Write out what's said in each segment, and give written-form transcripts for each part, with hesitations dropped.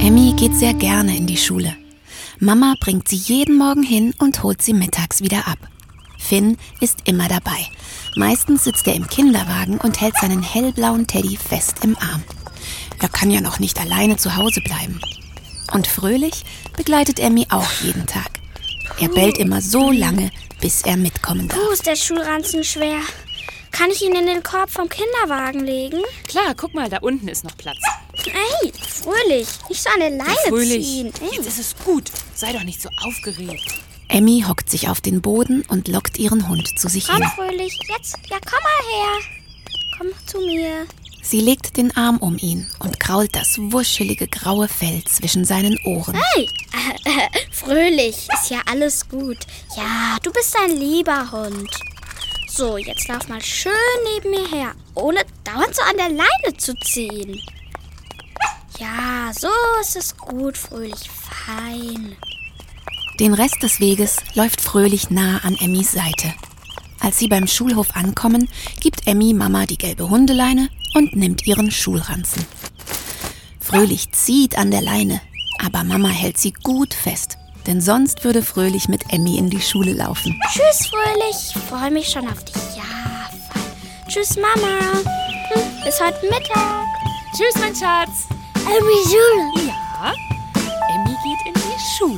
Emmy geht sehr gerne in die Schule. Mama bringt sie jeden Morgen hin und holt sie mittags wieder ab. Finn ist immer dabei. Meistens sitzt er im Kinderwagen und hält seinen hellblauen Teddy fest im Arm. Er kann ja noch nicht alleine zu Hause bleiben. Und Fröhlich begleitet Emmy auch jeden Tag. Er bellt immer so lange, bis er mitkommen darf. Ist der Schulranzen schwer. Kann ich ihn in den Korb vom Kinderwagen legen? Klar, guck mal, da unten ist noch Platz. Ey, Fröhlich, nicht so an der Leine Fröhlich, ziehen. jetzt ist es gut. Sei doch nicht so aufgeregt. Emmy hockt sich auf den Boden und lockt ihren Hund zu sich hin. Komm, Fröhlich, jetzt. Ja, komm mal her. Komm zu mir. Sie legt den Arm um ihn und krault das wuschelige graue Fell zwischen seinen Ohren. Hey, Fröhlich, ist ja alles gut. Ja, du bist ein lieber Hund. So, jetzt lauf mal schön neben mir her, ohne dauernd so an der Leine zu ziehen. Ja, so ist es gut, Fröhlich, fein. Den Rest des Weges läuft Fröhlich nah an Emmys Seite. Als sie beim Schulhof ankommen, gibt Emmy Mama die gelbe Hundeleine und nimmt ihren Schulranzen. Fröhlich zieht an der Leine, aber Mama hält sie gut fest, denn sonst würde Fröhlich mit Emmy in die Schule laufen. Tschüss, Fröhlich, ich freue mich schon auf dich. Ja, fein. Tschüss, Mama. Bis heute Mittag. Tschüss, mein Schatz. Emmy Schule. Ja, Emmy geht in die Schule.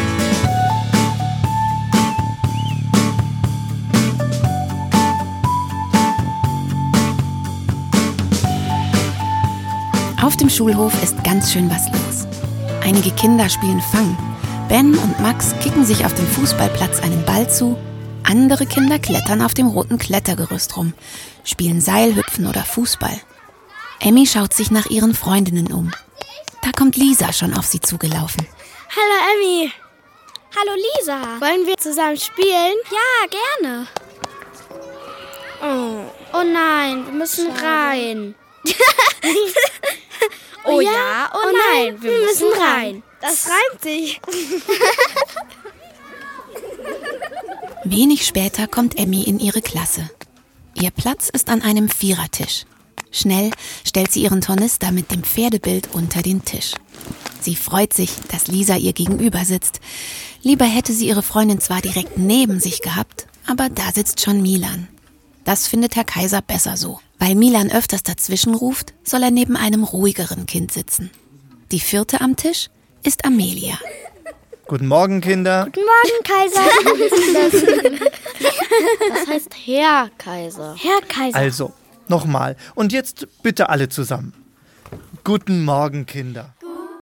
Auf dem Schulhof ist ganz schön was los. Einige Kinder spielen Fang. Ben und Max kicken sich auf dem Fußballplatz einen Ball zu. Andere Kinder klettern auf dem roten Klettergerüst rum, spielen Seilhüpfen oder Fußball. Emmy schaut sich nach ihren Freundinnen um. Da kommt Lisa schon auf sie zugelaufen. Hallo Emmy. Hallo, Lisa. Wollen wir zusammen spielen? Ja, gerne. Oh nein, wir müssen rein. Oh ja, oh nein, wir müssen rein. Das reimt sich. Wenig später kommt Emmy in ihre Klasse. Ihr Platz ist an einem Vierertisch. Schnell stellt sie ihren Tornister mit dem Pferdebild unter den Tisch. Sie freut sich, dass Lisa ihr gegenüber sitzt. Lieber hätte sie ihre Freundin zwar direkt neben sich gehabt, aber da sitzt schon Milan. Das findet Herr Kaiser besser so. Weil Milan öfters dazwischen ruft, soll er neben einem ruhigeren Kind sitzen. Die vierte am Tisch ist Amelia. Guten Morgen, Kinder. Guten Morgen, Kaiser. Das heißt Herr Kaiser. Herr Kaiser. Also, nochmal. Und jetzt bitte alle zusammen. Guten Morgen, Kinder.